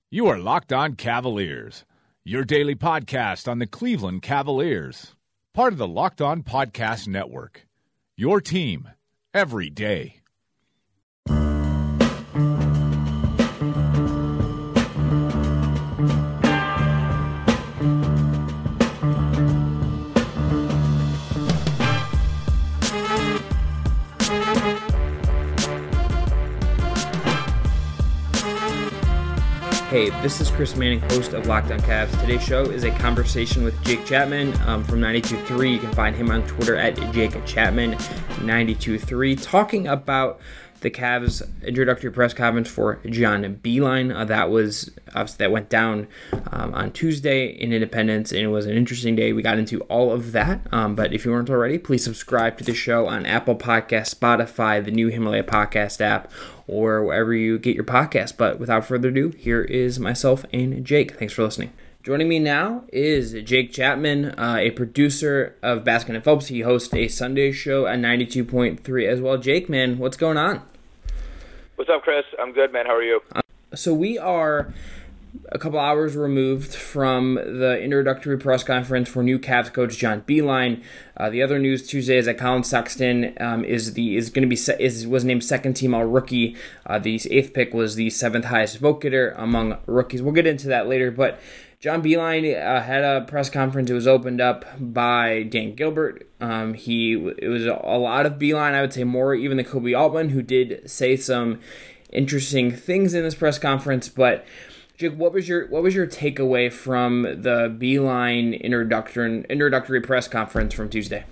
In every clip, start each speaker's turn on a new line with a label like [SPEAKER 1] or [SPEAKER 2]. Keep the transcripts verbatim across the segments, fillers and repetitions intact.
[SPEAKER 1] You are Locked On Cavaliers, your daily podcast on the Cleveland Cavaliers. Part of the Locked On Podcast Network, your team every day.
[SPEAKER 2] Hey, this is Chris Manning, host of Locked On Cavs. Today's show is a conversation with Jake Chapman um, from ninety-two point three. You can find him on Twitter at Jake Chapman ninety-two point three, talking about the Cavs' introductory press conference for John Beilein. Uh, that was uh, that went down um, on Tuesday in Independence, and it was an interesting day. We got into all of that. Um, but if you weren't already, please subscribe to the show on Apple Podcasts, Spotify, the new Himalaya podcast app, or wherever you get your podcasts. But without further ado, here is myself and Jake. Thanks for listening. Joining me now is Jake Chapman, uh, a producer of Baskin and Phelps. He hosts a Sunday show at ninety-two point three as well. Jake, man, what's going on?
[SPEAKER 3] What's up, Chris? I'm good, man. How are you?
[SPEAKER 2] Uh, so we are a couple hours removed from the introductory press conference for new Cavs coach John Beilein. Uh, the other news Tuesday is that Colin Sexton um, is the is going to be is was named second team all rookie. Uh, the eighth pick was the seventh highest vote getter among rookies. We'll get into that later, but John Beilein uh, had a press conference. It was opened up by Dan Gilbert. Um, he it was a lot of Beilein, I would say more even than Kobe Altman, who did say some interesting things in this press conference. But Jake, what was your what was your takeaway from the Beilein introductory introductory press conference from Tuesday?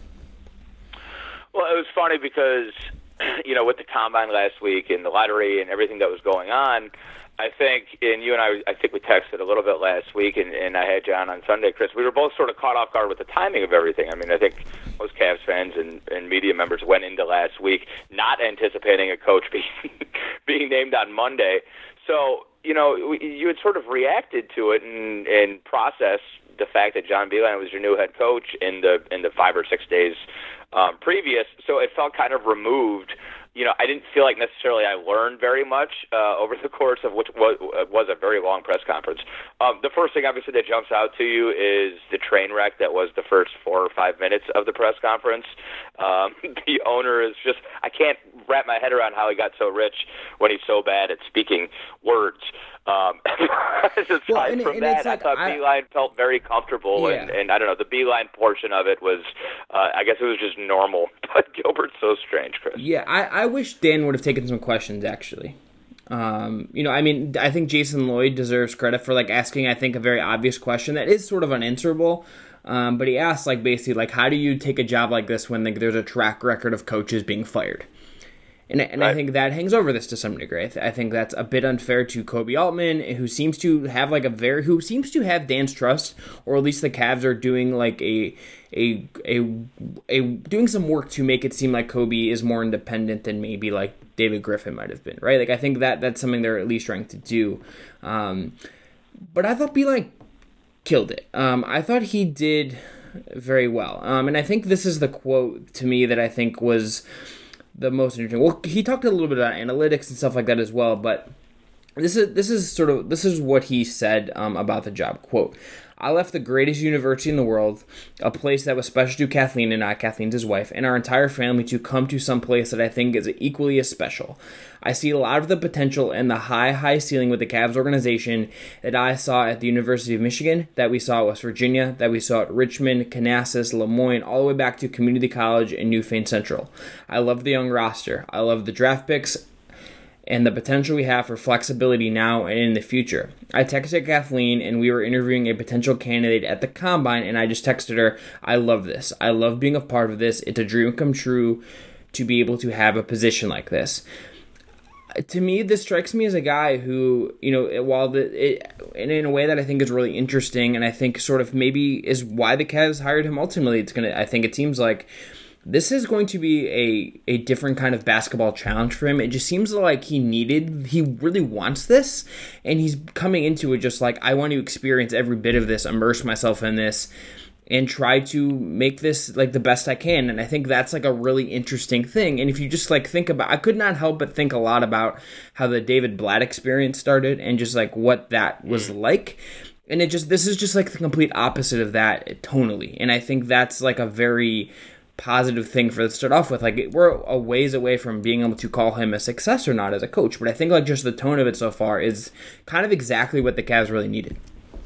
[SPEAKER 3] Well, it was funny because you know with the combine last week and the lottery and everything that was going on, I think, and you and I, I think we texted a little bit last week, and, and I had John on Sunday, Chris. We were both sort of caught off guard with the timing of everything. I mean, I think most Cavs fans and, and media members went into last week not anticipating a coach being, being named on Monday. So, you know, you had sort of reacted to it and, and processed the fact that John Beilein was your new head coach in the in the five or six days um, previous. So it felt kind of removed. You know, I didn't feel like necessarily I learned very much uh, over the course of what was, was a very long press conference. Um, the first thing, obviously, that jumps out to you is the train wreck that was the first four or five minutes of the press conference. Um, the owner is just, I can't wrap my head around how he got so rich when he's so bad at speaking words. Um, aside well, and, from and that, like, I thought I, Beilein felt very comfortable, yeah. and, and I don't know, the Beilein portion of it was, uh, I guess it was just normal, but Gilbert's so strange, Chris.
[SPEAKER 2] Yeah, I, I wish Dan would have taken some questions, actually. Um, you know, I mean, I think Jason Lloyd deserves credit for, like, asking, I think, a very obvious question that is sort of unanswerable, um, but he asked, like, basically, like, how do you take a job like this when like, there's a track record of coaches being fired? And, and right. I think that hangs over this to some degree. I, th- I think that's a bit unfair to Kobe Altman, who seems to have like a very who seems to have Dan's trust, or at least the Cavs are doing like a a a a doing some work to make it seem like Kobe is more independent than maybe like David Griffin might have been, right? Like I think that that's something they're at least trying to do. Um, but I thought Beilein killed it. Um, I thought he did very well, um, and I think this is the quote to me that I think was the most interesting. Well, he talked a little bit about analytics and stuff like that as well, but this is this is sort of this is what he said um, about the job. Quote, I left the greatest university in the world, a place that was special to Kathleen and I, Kathleen's his wife, and our entire family to come to some place that I think is equally as special. I see a lot of the potential and the high, high ceiling with the Cavs organization that I saw at the University of Michigan, that we saw at West Virginia, that we saw at Richmond, Canassus, Lemoyne, all the way back to Community College and Newfane Central. I love the young roster. I love the draft picks and the potential we have for flexibility now and in the future. I texted Kathleen, and we were interviewing a potential candidate at the Combine, and I just texted her, I love this. I love being a part of this. It's a dream come true to be able to have a position like this. To me, this strikes me as a guy who, you know, while the, it, in, in a way that I think is really interesting, and I think sort of maybe is why the Cavs hired him ultimately, it's gonna. I think it seems like this is going to be a, a different kind of basketball challenge for him. It just seems like he needed, he really wants this, and he's coming into it just like, I want to experience every bit of this, immerse myself in this, and try to make this like the best I can. And I think that's like a really interesting thing. And if you just like think about, I could not help but think a lot about how the David Blatt experience started and just like what that was like. And it just, this is just like the complete opposite of that tonally. And I think that's like a very positive thing for to start off with. Like, we're a ways away from being able to call him a success or not as a coach. But I think like just the tone of it so far is kind of exactly what the Cavs really needed.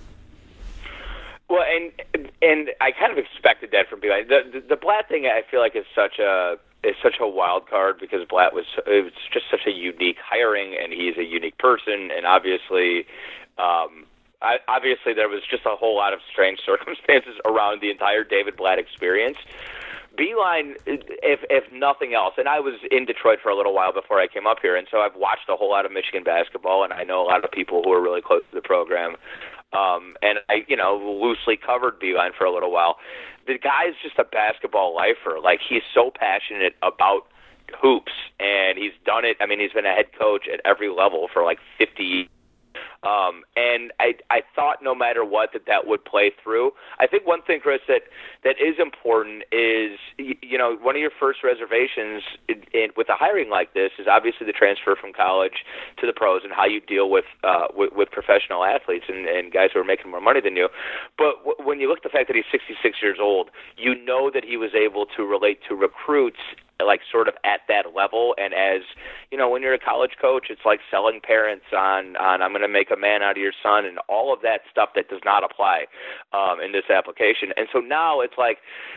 [SPEAKER 3] Well, and and I kind of expected that from Beeline. The, the the Blatt thing, I feel like, is such a is such a wild card because Blatt was it was just such a unique hiring, and he's a unique person, and obviously, um, I, obviously there was just a whole lot of strange circumstances around the entire David Blatt experience. Beeline, if if nothing else, and I was in Detroit for a little while before I came up here, and so I've watched a whole lot of Michigan basketball, and I know a lot of people who are really close to the program. Um, and I, you know, loosely covered Beeline for a little while. The guy's just a basketball lifer. Like, he's so passionate about hoops, and he's done it. I mean, he's been a head coach at every level for like fifty years. Um, and I, I thought no matter what that that would play through. I think one thing, Chris, that, that is important is, you, you know, one of your first reservations in, in, with a hiring like this is obviously the transfer from college to the pros and how you deal with uh, with, with professional athletes and, and guys who are making more money than you. But w- when you look at the fact that he's sixty-six years old, you know that he was able to relate to recruits like sort of at that level. And as you know, when you're a college coach, it's like selling parents on, on I'm going to make a man out of your son and all of that stuff that does not apply um, in this application. And so now it's like,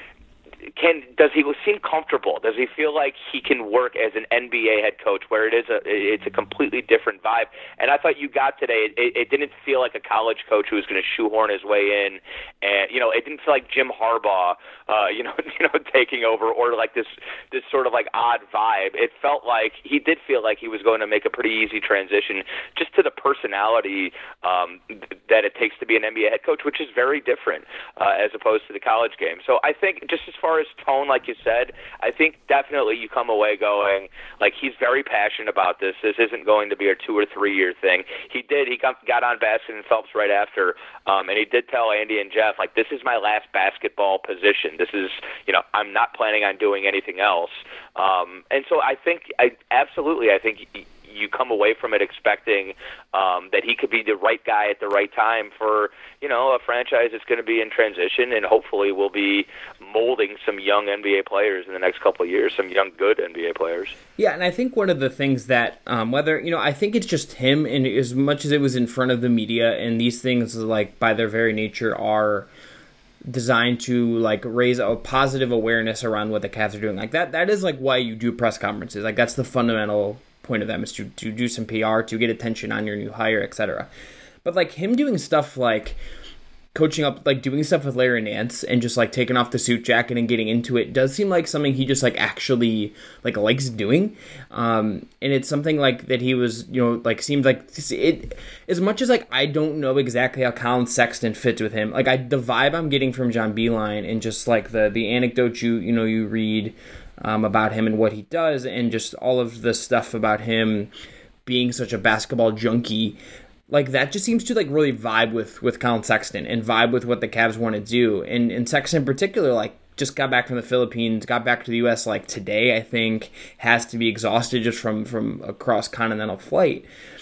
[SPEAKER 3] Can does he seem comfortable? Does he feel like he can work as an N B A head coach, where it is a it's a completely different vibe? And I thought you got today. It, it didn't feel like a college coach who was going to shoehorn his way in, and you know, it didn't feel like Jim Harbaugh, uh, you know, you know, taking over, or like this this sort of like odd vibe. It felt like he did feel like he was going to make a pretty easy transition, just to the personality um, that it takes to be an N B A head coach, which is very different uh, as opposed to the college game. So I think just as far As far as tone, like you said, I think definitely you come away going, like, he's very passionate about this. This isn't going to be a two or three year thing. He did. He got on Baskin and Phelps right after, um, and he did tell Andy and Jeff, like, this is my last basketball position. This is, you know, I'm not planning on doing anything else. Um, and so I think, I absolutely, I think you come away from it expecting um, that he could be the right guy at the right time for, you know, a franchise that's going to be in transition and hopefully will be molding some young N B A players in the next couple of years, some young, good N B A players.
[SPEAKER 2] Yeah, and I think one of the things that, um, whether, you know, I think it's just him, and as much as it was in front of the media, and these things, like, by their very nature are designed to, like, raise a positive awareness around what the Cavs are doing. Like, that that is, like, why you do press conferences. Like, that's the fundamental point of them, is to, to do some P R, to get attention on your new hire, et cetera. But, like, him doing stuff like coaching up, like, doing stuff with Larry Nance and just, like, taking off the suit jacket and getting into it does seem like something he just, like, actually, like, likes doing. Um, and it's something, like, that he was, you know, like, seemed like, it, as much as, like, I don't know exactly how Colin Sexton fits with him, like, I, the vibe I'm getting from John Beeline and just, like, the, the anecdote you, you know, you read Um, about him and what he does, and just all of the stuff about him being such a basketball junkie, like, that just seems to, like, really vibe with, with Colin Sexton and vibe with what the Cavs want to do. And, and Sexton in particular, like, just got back from the Philippines, got back to the U S, like, today, I think, has to be exhausted just from, from a cross-continental flight.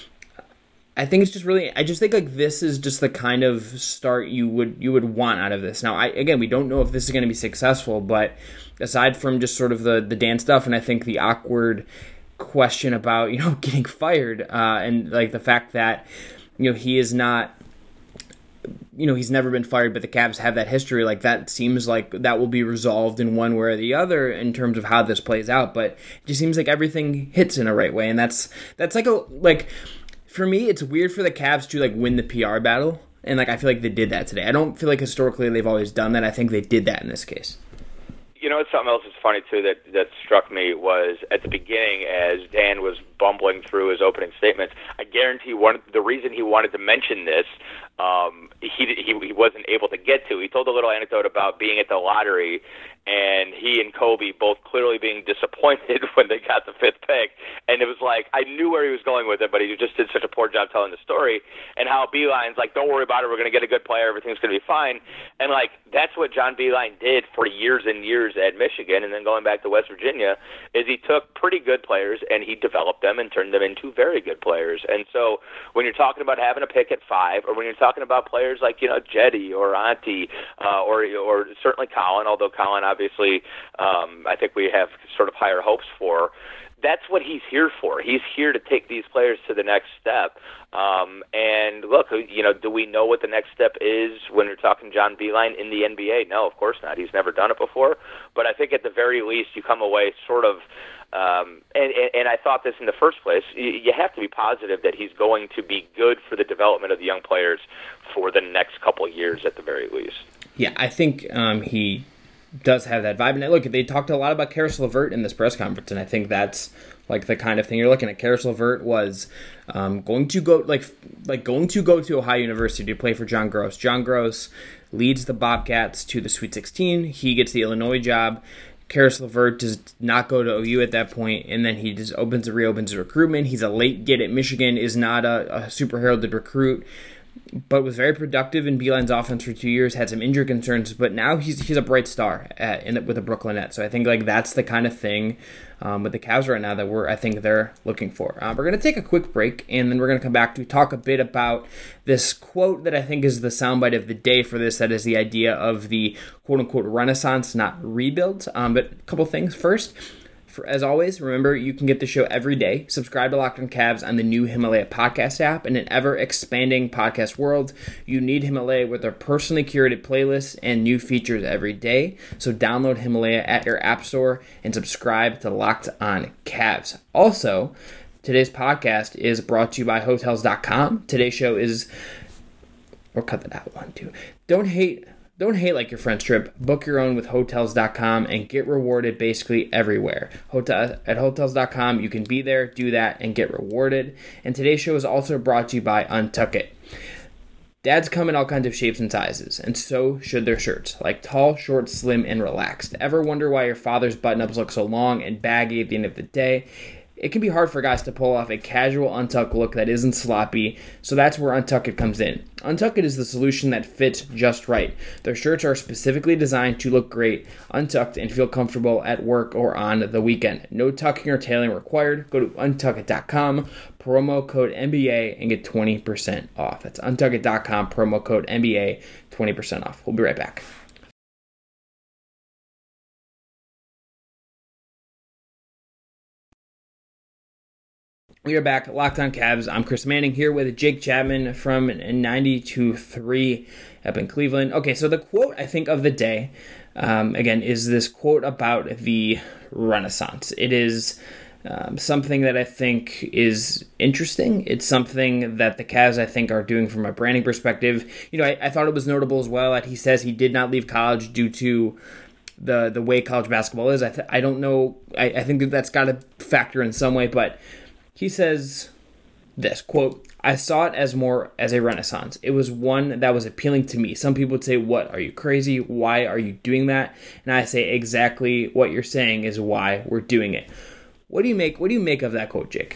[SPEAKER 2] I think it's just really, I just think, like, this is just the kind of start you would you would want out of this. Now, I again, we don't know if this is going to be successful, but aside from just sort of the, the Dan stuff, and I think the awkward question about, you know, getting fired, uh, and, like, the fact that, you know, he is not, you know, he's never been fired, but the Cavs have that history, like, that seems like that will be resolved in one way or the other in terms of how this plays out, but it just seems like everything hits in a right way, and that's, that's like a, like, for me, it's weird for the Cavs to, like, win the P R battle, and, like, I feel like they did that today. I don't feel like historically they've always done that. I think they did that in this case.
[SPEAKER 3] You know, something else that's funny, too, that, that struck me was at the beginning, as Dan was bumbling through his opening statements. I guarantee one the reason he wanted to mention this, um, he, he he wasn't able to get to. He told a little anecdote about being at the lottery, and he and Kobe both clearly being disappointed when they got the fifth pick. And it was like, I knew where he was going with it, but he just did such a poor job telling the story. And how Beilein's like, don't worry about it, we're going to get a good player, everything's going to be fine. And like, that's what John Beilein did for years and years at Michigan, and then going back to West Virginia, is he took pretty good players and he developed them and turned them into very good players. And so when you're talking about having a pick at five, or when you're talking about players like, you know, Jetty or Auntie, uh, or or certainly Colin, although Colin obviously um, I think we have sort of higher hopes for, that's what he's here for. He's here to take these players to the next step. Um, and look, you know, do we know what the next step is when you're talking John Beilein in the N B A? No, of course not. He's never done it before. But I think at the very least you come away sort of, um, and, and, and I thought this in the first place, you, you have to be positive that he's going to be good for the development of the young players for the next couple of years at the very least.
[SPEAKER 2] Yeah, I think um, he does have that vibe. And look, they talked a lot about Karis LeVert in this press conference, and I think that's like the kind of thing you're looking at. Karis LeVert was um, going to go like like going to go to Ohio University to play for John Gross. John Gross leads the Bobcats to the Sweet sixteen. He gets the Illinois job. Karis LeVert does not go to O U at that point, and then he just opens and reopens his recruitment. He's a late get at Michigan, is not a, a super heralded recruit, but was very productive in Beilein's offense for two years, had some injury concerns, but now he's he's a bright star at, in the, with the Brooklyn Nets. So I think like that's the kind of thing um, with the Cavs right now that we're I think they're looking for. Uh, we're going to take a quick break, and then we're going to come back to talk a bit about this quote that I think is the soundbite of the day for this. That is the idea of the quote-unquote renaissance, not rebuild. Um, but a couple things. First, For, as always, remember, you can get the show every day. Subscribe to Locked on Cavs on the new Himalaya podcast app. In an ever-expanding podcast world, you need Himalaya with their personally curated playlists and new features every day. So download Himalaya at your app store and subscribe to Locked on Cavs. Also, today's podcast is brought to you by Hotels dot com. Today's show is... Or cut that out, one, two. Don't hate... Don't hate like your friend's trip. Book your own with Hotels dot com and get rewarded basically everywhere. Hotel, at Hotels dot com, you can be there, do that, and get rewarded. And today's show is also brought to you by Untuck It. Dads come in all kinds of shapes and sizes, and so should their shirts, like tall, short, slim, and relaxed. Ever wonder why your father's button-ups look so long and baggy at the end of the day? It can be hard for guys to pull off a casual untucked look that isn't sloppy, so that's where Untuck It comes in. Untuck It is the solution that fits just right. Their shirts are specifically designed to look great, untucked, and feel comfortable at work or on the weekend. No tucking or tailing required. Go to untuck it dot com, promo code N B A, and get twenty percent off. That's untuck it dot com, promo code N B A, twenty percent off. We'll be right back. We are back, Locked on Cavs. I'm Chris Manning here with Jake Chapman from ninety-two point three up in Cleveland. Okay, so the quote, I think, of the day, um, again, is this quote about the Renaissance. It is um, something that I think is interesting. It's something that the Cavs, I think, are doing from a branding perspective. You know, I, I thought it was notable as well that he says he did not leave college due to the the way college basketball is. I, th- I don't know. I, I think that that's got to factor in some way, but he says this, quote, I saw it as more as a renaissance. It was one that was appealing to me. Some people would say, what, are you crazy? Why are you doing that? And I say exactly what you're saying is why we're doing it. What do you make What do you make of that quote, Jake?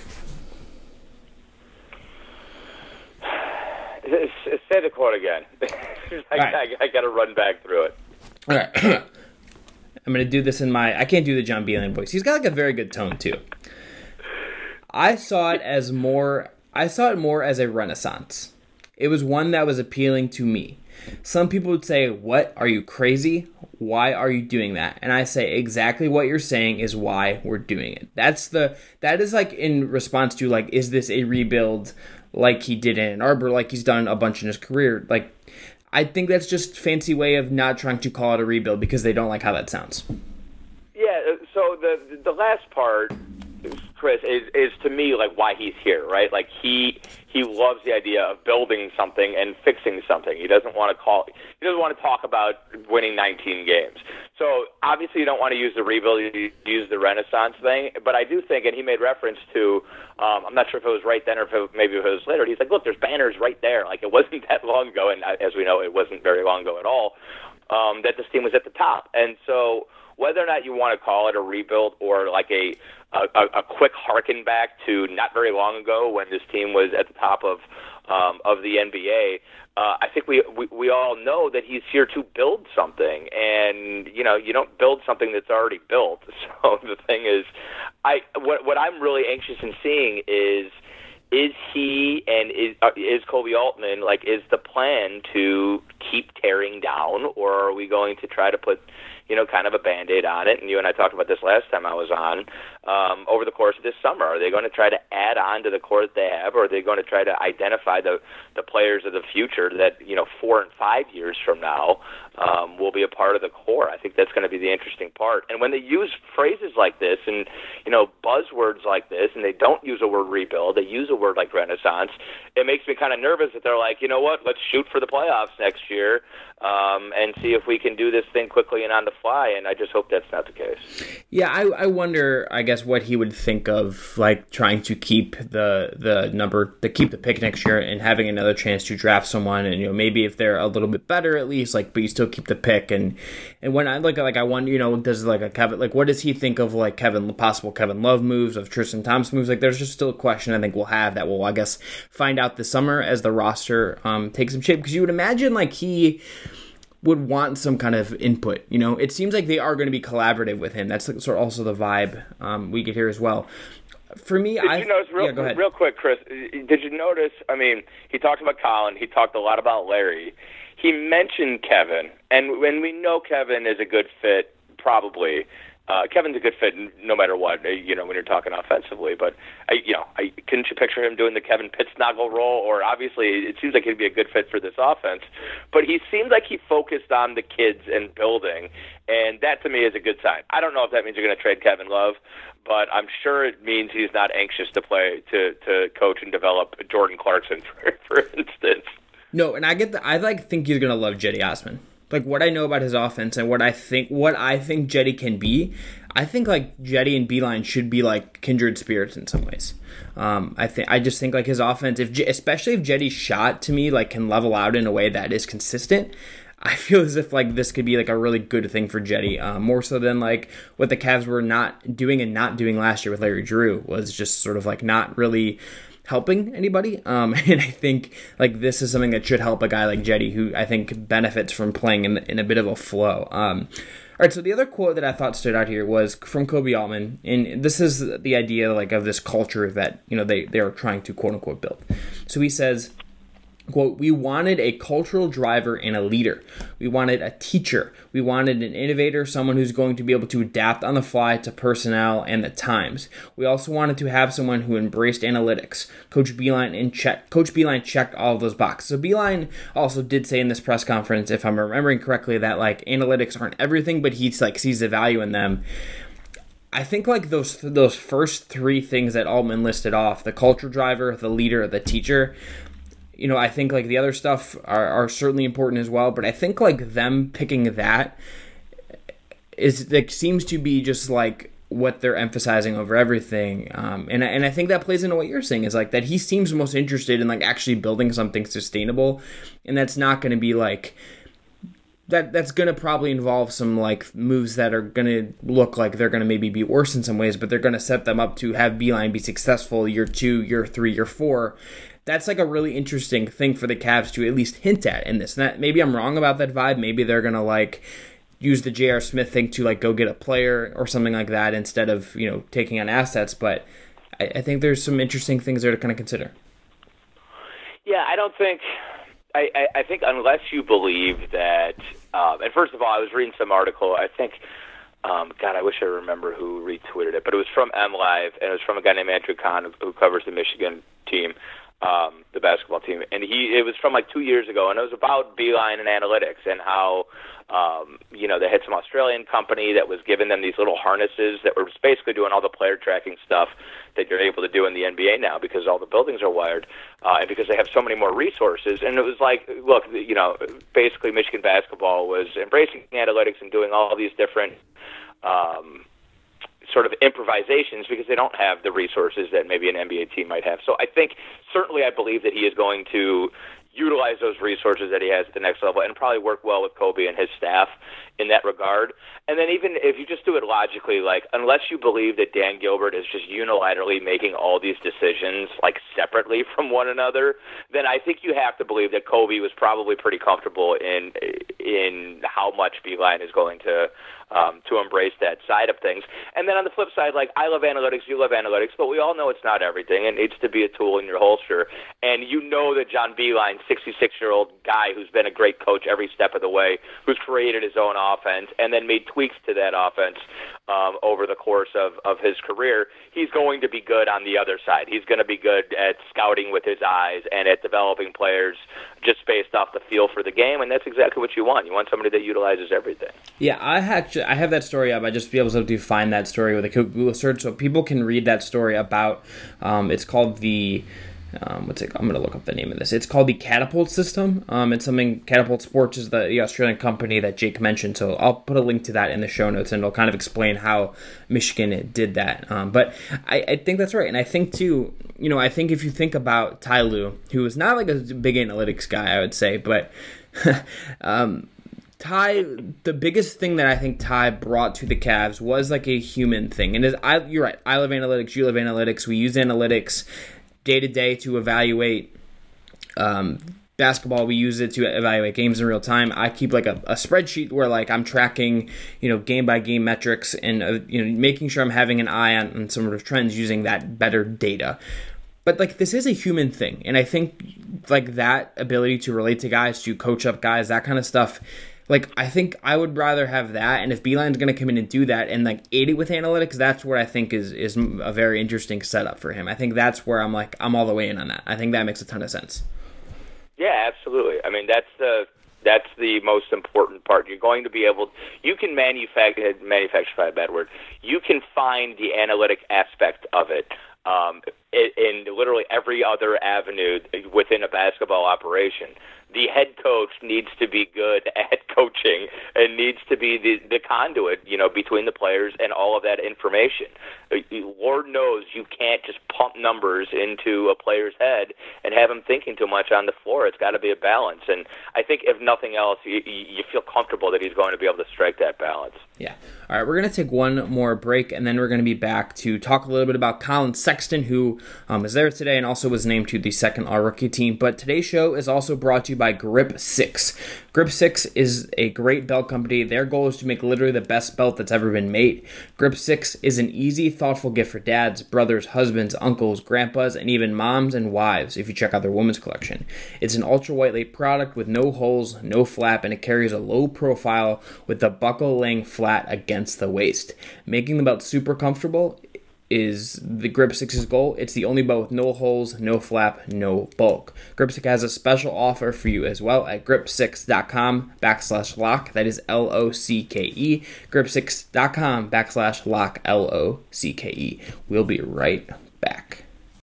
[SPEAKER 3] Say the quote again. I, right. I, I got to run back through it.
[SPEAKER 2] All right. I'm going to do this in my... I can't do the John Beilein voice. He's got like a very good tone, too. I saw it as more I saw it more as a renaissance. It was one that was appealing to me. Some people would say, what, are you crazy? Why are you doing that? And I say exactly what you're saying is why we're doing it. That's the that is like in response to like, is this a rebuild like he did in Ann Arbor, like he's done a bunch in his career? Like, I think that's just fancy way of not trying to call it a rebuild because they don't like how that sounds.
[SPEAKER 3] Yeah, so the the last part Chris, is is to me like why he's here, right? Like he he loves the idea of building something and fixing something. He doesn't want to call he doesn't want to talk about winning nineteen games. So obviously you don't want to use the rebuild, you use the Renaissance thing. But I do think, and he made reference to, um, I'm not sure if it was right then or if it, maybe if it was later. He's like, look, there's banners right there. Like it wasn't that long ago, and as we know, it wasn't very long ago at all. Um, that this team was at the top, and so whether or not you want to call it a rebuild or like a a, a quick harken back to not very long ago when this team was at the top of um, of the N B A, uh, I think we, we we all know that he's here to build something, and you know you don't build something that's already built. So the thing is, I what what I'm really anxious in seeing is. Is he and is uh, is Koby Altman, like, is the plan to keep tearing down, or are we going to try to put, you know, kind of a Band-Aid on it? And you and I talked about this last time I was on, um, over the course of this summer. Are they going to try to add on to the core that they have, or are they going to try to identify the, the players of the future that, you know, four and five years from now um, will be a part of the core? I think that's going to be the interesting part. And when they use phrases like this and, you know, buzzwords like this, and they don't use a word rebuild, they use a word like Renaissance, it makes me kind of nervous that they're like, you know what, let's shoot for the playoffs next year um, and see if we can do this thing quickly and on the fly, and I just hope that's not the case.
[SPEAKER 2] Yeah, I, I wonder, I guess, what he would think of, like, trying to keep the the number, to keep the pick next year and having another chance to draft someone, and, you know, maybe if they're a little bit better at least, like, but you still keep the pick, and and when I look at, like, I wonder, you know, does, like, a Kevin, like, what does he think of, like, Kevin, possible Kevin Love moves, of Tristan Thompson moves? Like, there's just still a question I think we'll have that we'll, I guess, find out this summer as the roster um, takes some shape, because you would imagine, like, he would want some kind of input. You know, it seems like they are going to be collaborative with him. That's sort of also the vibe um, we get here as well. For me,
[SPEAKER 3] did
[SPEAKER 2] I
[SPEAKER 3] you notice real,
[SPEAKER 2] yeah, go ahead.
[SPEAKER 3] real quick, Chris? Did you notice? I mean, he talked about Colin. He talked a lot about Larry. He mentioned Kevin, and when we know Kevin is a good fit, probably. Uh, Kevin's a good fit no matter what, you know, when you're talking offensively. But, I, you know, I, couldn't you picture him doing the Kevin Pittsnoggle role? Or obviously it seems like he'd be a good fit for this offense. But he seemed like he focused on the kids and building, and that to me is a good sign. I don't know if that means you're going to trade Kevin Love, but I'm sure it means he's not anxious to play, to, to coach and develop Jordan Clarkson, for, for instance.
[SPEAKER 2] No, and I get the, I like think he's going to love Cedi Osman. Like, what I know about his offense and what I think what I think Cedi can be, I think, like, Cedi and Beilein should be, like, kindred spirits in some ways. Um, I think I just think, like, his offense, if especially if Cedi's shot, to me, like, can level out in a way that is consistent, I feel as if, like, this could be, like, a really good thing for Cedi, uh, more so than, like, what the Cavs were not doing and not doing last year with Larry Drew, was just sort of, like, not really helping anybody. Um, and I think, like, this is something that should help a guy like Cedi, who I think benefits from playing in, in a bit of a flow. Um, all right, so the other quote that I thought stood out here was from Koby Altman, and this is the idea, like, of this culture that, you know, they, they are trying to quote-unquote build. So he says, quote, "We wanted a cultural driver and a leader. We wanted a teacher. We wanted an innovator, someone who's going to be able to adapt on the fly to personnel and the times. We also wanted to have someone who embraced analytics. Coach Beilein and check, Coach Beilein checked all of those boxes." So Beilein also did say in this press conference, if I'm remembering correctly, that, like, analytics aren't everything, but he, like, sees the value in them. I think, like, those those first three things that Altman listed off, the culture driver, the leader, the teacher, you know, I think, like, the other stuff are, are certainly important as well, but I think, like, them picking that is, like, seems to be just, like, what they're emphasizing over everything. Um, and, and I think that plays into what you're saying, is, like, that he seems most interested in, like, actually building something sustainable, and that's not going to be, like, that that's going to probably involve some, like, moves that are going to look like they're going to maybe be worse in some ways, but they're going to set them up to have Beilein be successful year two, year three, year four. That's, like, a really interesting thing for the Cavs to at least hint at in this. And that, maybe I'm wrong about that vibe. Maybe they're going to, like, use the J R. Smith thing to, like, go get a player or something like that instead of, you know, taking on assets. But I, I think there's some interesting things there to kind of consider.
[SPEAKER 3] Yeah, I don't think I, I, I think unless you believe that, um, and first of all, I was reading some article, I think, um, God, I wish I remember who retweeted it, but it was from M Live, and it was from a guy named Andrew Kahn, who, who covers the Michigan team. um, the basketball team, and he it was from like two years ago, and it was about Beeline and analytics and how um, you know they had some Australian company that was giving them these little harnesses that were basically doing all the player tracking stuff that you're able to do in the N B A now because all the buildings are wired uh, and because they have so many more resources. And it was like, look, you know, basically Michigan basketball was embracing analytics and doing all these different um, sort of improvisations because they don't have the resources that maybe an N B A team might have. So I think certainly I believe that he is going to utilize those resources that he has at the next level and probably work well with Kobe and his staff in that regard. And then even if you just do it logically, like unless you believe that Dan Gilbert is just unilaterally making all these decisions like separately from one another, then I think you have to believe that Kobe was probably pretty comfortable in in how much Beeline is going to um, to embrace that side of things. And then on the flip side, like I love analytics, you love analytics, but we all know it's not everything. It needs to be a tool in your holster. And you know that John Beeline, sixty-six-year-old guy who's been a great coach every step of the way, who's created his own offense and then made tweaks to that offense um, over the course of, of his career, he's going to be good on the other side. He's going to be good at scouting with his eyes and at developing players just based off the feel for the game, and that's exactly what you want. You want somebody that utilizes everything.
[SPEAKER 2] Yeah, I actually I have that story up. I just be able to find that story with a Google search so people can read that story about. Um, it's called the. Um, what's it? I'm going to look up the name of this. It's called the Catapult System. Um, it's something Catapult Sports is the, the Australian company that Jake mentioned. So I'll put a link to that in the show notes, and it'll kind of explain how Michigan did that. Um, but I, I think that's right, and I think too. You know, I think if you think about Ty Lue, who is not like a big analytics guy, I would say, but um, Ty, the biggest thing that I think Ty brought to the Cavs was like a human thing. And as I, you're right. I love analytics. You love analytics. We use analytics day to day to evaluate um, basketball. We use it to evaluate games in real time. I keep like a, a spreadsheet where like I'm tracking, you know, game by game metrics and uh, you know making sure I'm having an eye on, on some sort of trends using that better data. But like this is a human thing, and I think like that ability to relate to guys, to coach up guys, that kind of stuff. Like, I think I would rather have that, and if Beeline's going to come in and do that and, like, aid it with analytics, that's what I think is is a very interesting setup for him. I think that's where I'm, like, I'm all the way in on that. I think that makes a ton of sense.
[SPEAKER 3] Yeah, absolutely. I mean, that's the that's the most important part. You're going to be able – you can manufacture – manufacture is probably a bad word. You can find the analytic aspect of it um, in, in literally every other avenue within a basketball operation. The head coach needs to be good at coaching and needs to be the, the conduit, you know, between the players and all of that information. Lord knows you can't just pump numbers into a player's head and have him thinking too much on the floor. It's got to be a balance. And I think if nothing else, you, you feel comfortable that he's going to be able to strike that balance.
[SPEAKER 2] Yeah. All right, we're going to take one more break, and then we're going to be back to talk a little bit about Collin Sexton, who um, is there today and also was named to the second All-Rookie team. But today's show is also brought to you by Grip six. Grip six is a great belt company. Their goal is to make literally the best belt that's ever been made. Grip six is an easy, thoughtful gift for dads, brothers, husbands, uncles, grandpas, and even moms and wives if you check out their women's collection. It's an ultra-lightweight product with no holes, no flap, and it carries a low profile with the buckle laying flat against the waist. Making the belt super comfortable is the Grip six's goal. It's the only belt with no holes, no flap, no bulk. Grip six has a special offer for you as well at grip six dot com backslash lock. That is L O C K E. grip six dot com backslash lock, L O C K E. We'll be right back.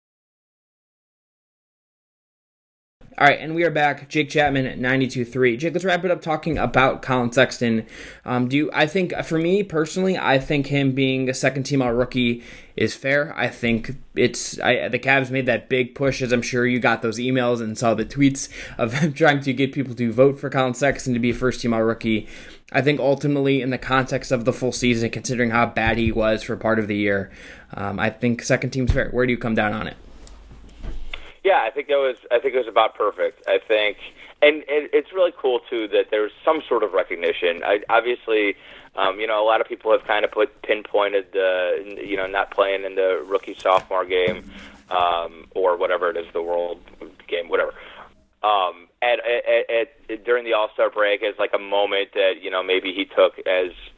[SPEAKER 2] All right, and we are back. Jake Chapman, ninety-two point three. Jake, let's wrap it up talking about Collin Sexton. Um, do you, I think, for me personally, I think him being a second-team All-Rookie is fair. I think it's I, the Cavs made that big push, as I'm sure you got those emails and saw the tweets of them trying to get people to vote for Collin Sexton to be a first-team All-Rookie. I think ultimately, in the context of the full season, considering how bad he was for part of the year, um, I think second-team's fair. Where do you come down on it?
[SPEAKER 3] Yeah, I think that was. I think it was about perfect. I think, and it, it's really cool too that there's some sort of recognition. I, obviously, um, you know, a lot of people have kind of put pinpointed the, you know, not playing in the rookie sophomore game, um, or whatever it is, the World game, whatever. Um, at, at, at during the All-Star break as like a moment that you know maybe he took as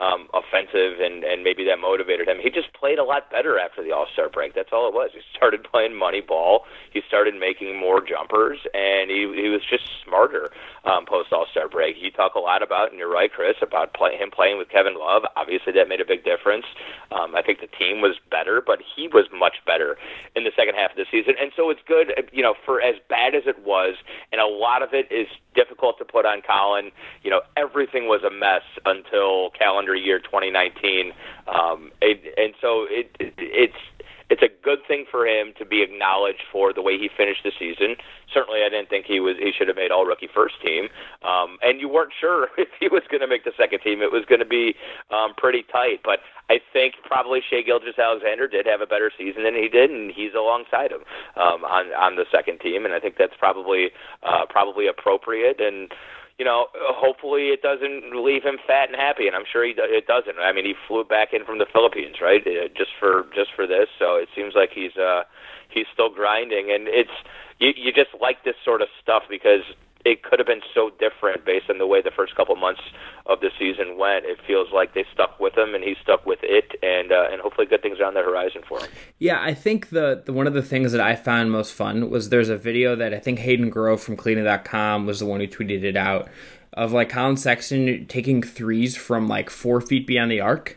[SPEAKER 3] um, offensive, and, and maybe that motivated him. He just played a lot better after the All-Star break. That's all it was. He started playing money ball. He started making more jumpers, and he, he was just smarter um, post-All-Star break. You talk a lot about, and you're right, Chris, about play, him playing with Kevin Love. Obviously, that made a big difference. Um, I think the team was better, but he was much better in the second half of the season. And so it's good, you know, for as bad as it was, and a lot of it is difficult to put on Colin. You know, everything was a mess until calendar year twenty nineteen. Um, it, and so it, it, it's it's a good thing for him to be acknowledged for the way he finished the season. Certainly, I didn't think he was he should have made all rookie first team, um, and you weren't sure if he was going to make the second team. It was going to be um, pretty tight, but I think probably Shai Gilgeous-Alexander did have a better season than he did, and he's alongside him um, on on the second team, and I think that's probably uh, probably appropriate. And you know, hopefully it doesn't leave him fat and happy, and I'm sure he, it doesn't. I mean, he flew back in from the Philippines, right, uh, just for just for this. So it seems like he's uh, he's still grinding, and it's you, you just like this sort of stuff because it could have been so different based on the way the first couple months of the season went. It feels like they stuck with him, and he stuck with it, and uh, and hopefully good things are on the horizon for him.
[SPEAKER 2] Yeah, I think the, the one of the things that I found most fun was there's a video that I think Hayden Grove from Cleveland dot com was the one who tweeted it out, of like Colin Sexton taking threes from like four feet beyond the arc.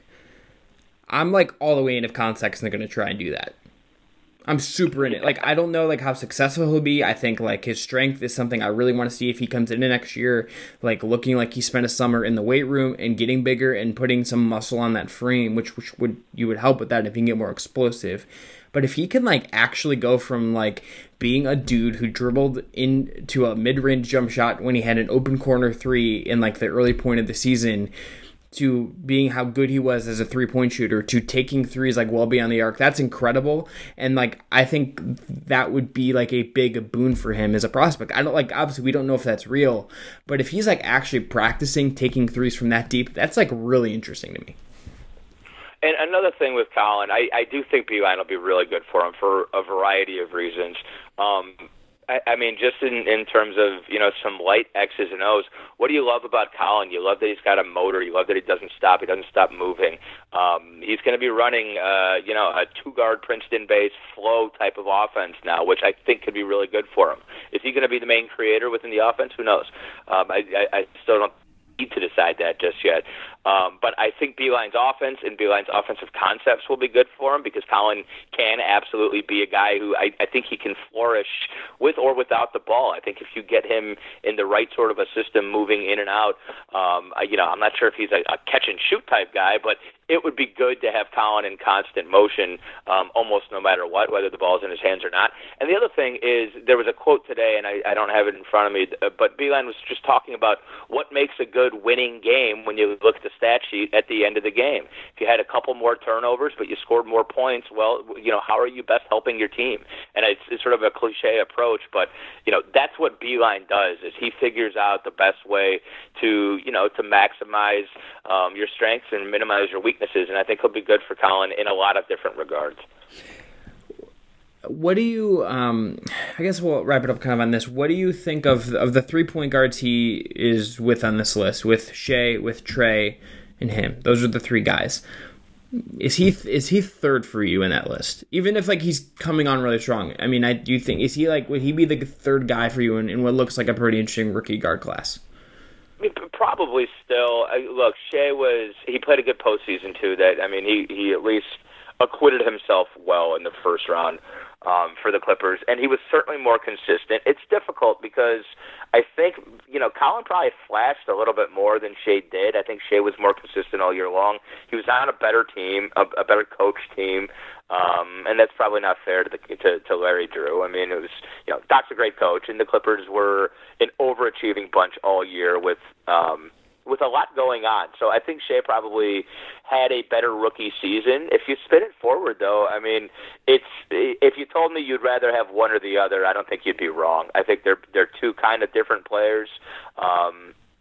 [SPEAKER 2] I'm like all the way in if Colin Sexton is going to try and do that. I'm super in it. Like, I don't know, like, how successful he'll be. I think, like, his strength is something I really want to see if he comes into next year, like, looking like he spent a summer in the weight room and getting bigger and putting some muscle on that frame, which, which would you would help with that if he can get more explosive. But if he can, like, actually go from, like, being a dude who dribbled into a mid-range jump shot when he had an open corner three in, like, the early point of the season, to being how good he was as a three-point shooter, to taking threes like well beyond the arc, that's incredible. And like I think that would be like a big boon for him as a prospect. I don't like obviously we don't know if that's real, but if he's like actually practicing taking threes from that deep, that's like really interesting to me.
[SPEAKER 3] And another thing with Colin, I, I do think Beilein will be really good for him for a variety of reasons. Um, I, I mean, just in, in terms of, you know, some light X's and O's, what do you love about Colin? You love that he's got a motor. You love that he doesn't stop. He doesn't stop moving. Um, he's going to be running, uh, you know, a two-guard Princeton-based flow type of offense now, which I think could be really good for him. Is he going to be the main creator within the offense? Who knows? Um, I, I, I still don't need to decide that just yet. Um, but I think Beilein's offense and Beilein's offensive concepts will be good for him because Colin can absolutely be a guy who I, I think he can flourish with or without the ball. I think if you get him in the right sort of a system moving in and out, um, I, you know, I'm not sure if he's a, a catch-and-shoot type guy, but it would be good to have Colin in constant motion um, almost no matter what, whether the ball's in his hands or not. And the other thing is there was a quote today, and I, I don't have it in front of me, but Beilein was just talking about what makes a good winning game when you look at the stat sheet at the end of the game. If you had a couple more turnovers but you scored more points, well, you know, how are you best helping your team? And it's, it's sort of a cliche approach, but, you know, that's what Beilein does is he figures out the best way to, you know, to maximize um, your strengths and minimize your weaknesses, and I think he'll be good for Colin in a lot of different regards.
[SPEAKER 2] What do you, um, I guess we'll wrap it up kind of on this. What do you think of of the three-point guards he is with on this list, with Shai, with Trey, and him? Those are the three guys. Is he is he third for you in that list? Even if like he's coming on really strong. I mean, I do you think, is he like, would he be the third guy for you in, in what looks like a pretty interesting rookie guard class?
[SPEAKER 3] I mean, probably still. Look, Shai was, he played a good postseason too. That, I mean, he, he at least acquitted himself well in the first round. Um, for the Clippers, and he was certainly more consistent. It's difficult because I think, you know, Colin probably flashed a little bit more than Shai did. I think Shai was more consistent all year long. He was on a better team, a, a better coach team, um, and that's probably not fair to, the, to to Larry Drew. I mean, it was, you know, Doc's a great coach, and the Clippers were an overachieving bunch all year with um, with a lot going on. So I think Shai probably had a better rookie season. If you spin it forward, though, I mean, it's if you told me you'd rather have one or the other, I don't think you'd be wrong. I think they're they're two kind of different players. Um,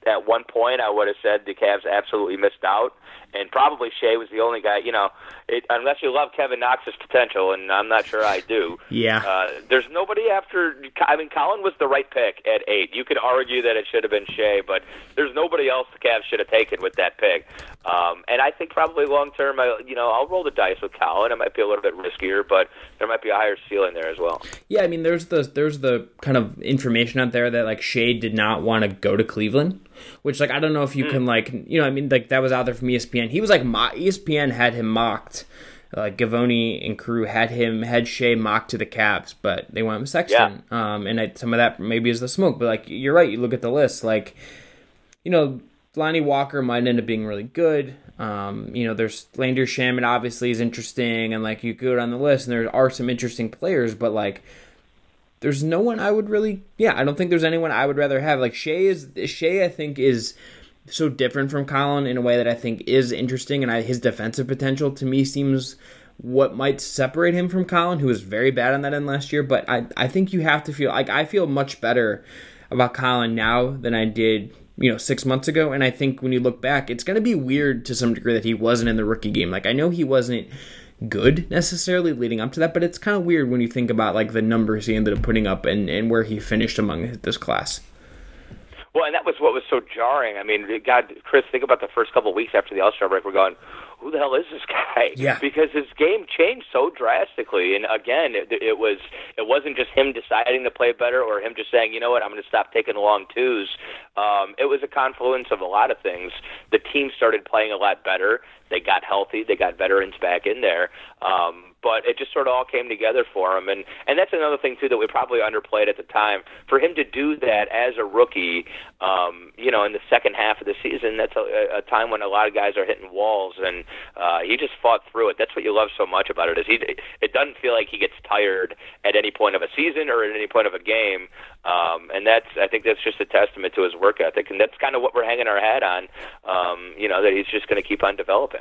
[SPEAKER 3] at one point I would have said the Cavs absolutely missed out, and probably Shea was the only guy. You know, it, unless you love Kevin Knox's potential, and I'm not sure I do.
[SPEAKER 2] Yeah.
[SPEAKER 3] Uh, there's nobody after. I mean, Colin was the right pick at eight. You could argue that it should have been Shea, but there's nobody else the Cavs should have taken with that pick. Um, and I think probably long term, I, you know, I'll roll the dice with Colin. It might be a little bit riskier, but there might be a higher ceiling there as well.
[SPEAKER 2] Yeah, I mean, there's the there's the kind of information out there that like Shea did not want to go to Cleveland, which like I don't know if you mm. can like you know I mean like that was out there from E S P N. He was like mo- E S P N had him mocked. Like uh, Gavoni and crew had him had Shea mocked to the Cavs, but they went with Sexton. Yeah. Um, and I, some of that maybe is the smoke, but like you're right. You look at the list, like you know. Lonnie Walker might end up being really good. Um, you know, there's Landry Shamet obviously is interesting, and like you go down the list, and there are some interesting players, but like there's no one I would really, yeah, I don't think there's anyone I would rather have. Like Shea is Shea, I think is so different from Colin in a way that I think is interesting, and I, his defensive potential to me seems what might separate him from Colin, who was very bad on that end last year. But I, I think you have to feel like I feel much better about Colin now than I did. You know, six months ago, and I think when you look back, it's going to be weird to some degree that he wasn't in the rookie game. Like, I know he wasn't good necessarily leading up to that, but it's kind of weird when you think about, like, the numbers he ended up putting up and, and where he finished among this class.
[SPEAKER 3] Well, and that was what was so jarring. I mean, God, Chris, think about the first couple of weeks after the All-Star break. We're going, who the hell is this guy?
[SPEAKER 2] Yeah.
[SPEAKER 3] Because his game changed so drastically. And again, it, it was it wasn't just him deciding to play better or him just saying, you know what, I'm going to stop taking long twos. Um, it was a confluence of a lot of things. The team started playing a lot better. They got healthy. They got veterans back in there. Um, but it just sort of all came together for him. And, and that's another thing, too, that we probably underplayed at the time. For him to do that as a rookie, um, you know, in the second half of the season, that's a, a time when a lot of guys are hitting walls. And uh, he just fought through it. That's what you love so much about it, is he, it doesn't feel like he gets tired at any point of a season or at any point of a game. Um, and that's, I think that's just a testament to his work ethic. And that's kind of what we're hanging our hat on, um, you know, that he's just going to keep on developing.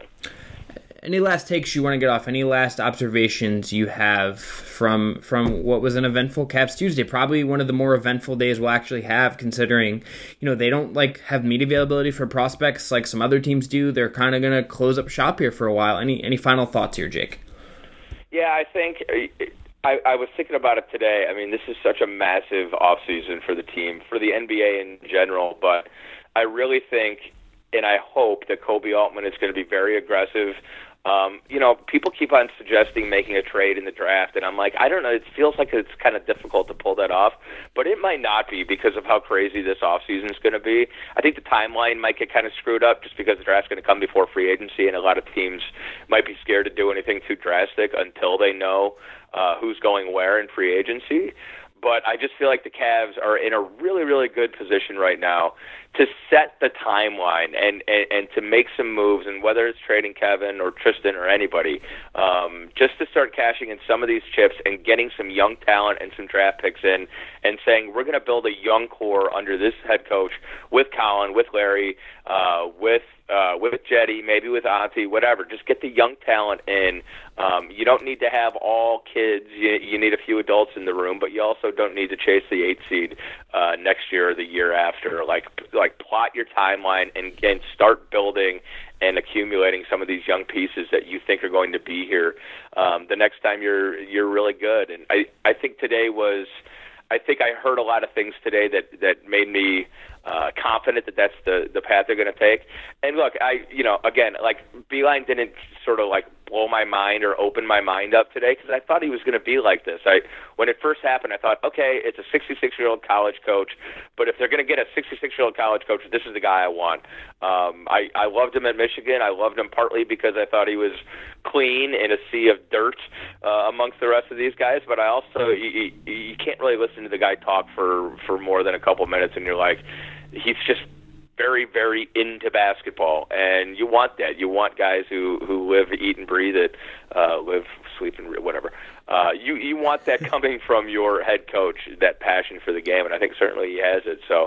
[SPEAKER 2] Any last takes you want to get off? Any last observations you have from from what was an eventful Cavs Tuesday? Probably one of the more eventful days we'll actually have, considering, you know, they don't like have media availability for prospects like some other teams do. They're kind of going to close up shop here for a while. Any any final thoughts here, Jake?
[SPEAKER 3] Yeah, I think I, I was thinking about it today. I mean, this is such a massive offseason for the team, for the N B A in general, but I really think and I hope that Kobe Altman is going to be very aggressive. Um, you know, people keep on suggesting making a trade in the draft, and I'm like, I don't know, it feels like it's kind of difficult to pull that off, but it might not be because of how crazy this offseason is going to be. I think the timeline might get kind of screwed up just because the draft's going to come before free agency, and a lot of teams might be scared to do anything too drastic until they know uh, who's going where in free agency. But I just feel like the Cavs are in a really, really good position right now to set the timeline and, and, and to make some moves, and whether it's trading Kevin or Tristan or anybody, um, just to start cashing in some of these chips and getting some young talent and some draft picks in and saying we're going to build a young core under this head coach with Colin, with Larry, uh, with Uh, with Jetty, maybe with Auntie, whatever. Just get the young talent in. Um, you don't need to have all kids. You, you need a few adults in the room, but you also don't need to chase the eight seed uh, next year or the year after. Like, like plot your timeline and, and start building and accumulating some of these young pieces that you think are going to be here um, the next time you're you're really good. And I, I think today was. I think I heard a lot of things today that, that made me uh, confident that that's the, the path they're going to take. And look, I you know again, like Beilein didn't sort of like blow my mind or open my mind up today because I thought he was going to be like this. I when it first happened, I thought, okay, it's a sixty-six-year-old college coach, but if they're going to get a sixty-six-year-old college coach, this is the guy I want. Um, I, I loved him at Michigan. I loved him partly because I thought he was clean in a sea of dirt uh, amongst the rest of these guys, but I also you, you, you can't really listen to the guy talk for, for more than a couple minutes, and you're like, he's just very, very into basketball, and you want that. You want guys who, who live, eat, and breathe it, uh, live, sleep, and whatever. Uh, you you want that coming from your head coach, that passion for the game, and I think certainly he has it. So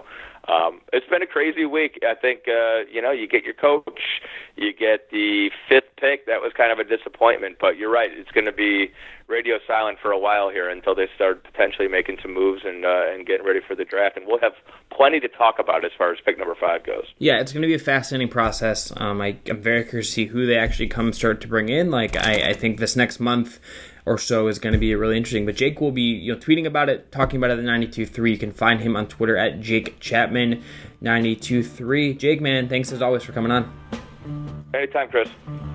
[SPEAKER 3] um, it's been a crazy week. I think, uh, you know, you get your coach, you get the fifth pick. That was kind of a disappointment, but you're right. It's going to be radio silent for a while here until they start potentially making some moves and uh, and getting ready for the draft. And we'll have plenty to talk about as far as pick number five goes.
[SPEAKER 2] Yeah, it's going to be a fascinating process. Um, I, I'm very curious to see who they actually come start to bring in. Like, I, I think this next month or so is going to be really interesting. But Jake will be, you know, tweeting about it, talking about it at ninety-two three. You can find him on Twitter at Jake Chapman ninety-two three. Jake, man, thanks as always for coming on.
[SPEAKER 3] Anytime, Chris.